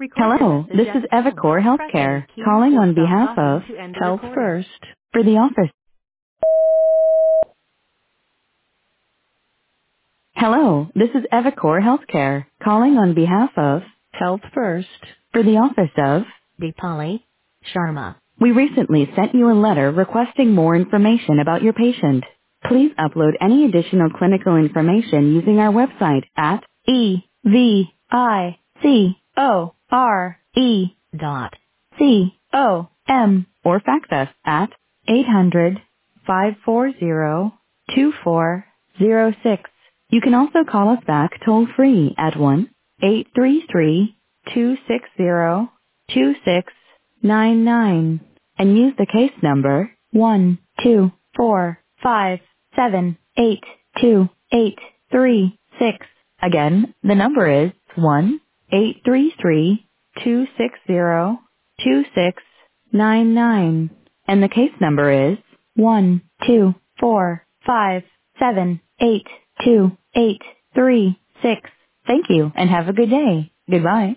Hello, this is Evacor Healthcare calling on behalf of Health First for the office. Hello, this is Evacor Healthcare calling on behalf of Health First for the office of Deepali Sharma. We recently sent you a letter requesting more information about your patient. Please upload any additional clinical information using our website at evicore.com or fax us at 800-540-2406. You can also call us back toll free at 1-833-260-2699 and use the case number 12457828836. Again, the number is 1-833-260-2699 and the case number is 12457828836. Thank you and have a good day. Goodbye.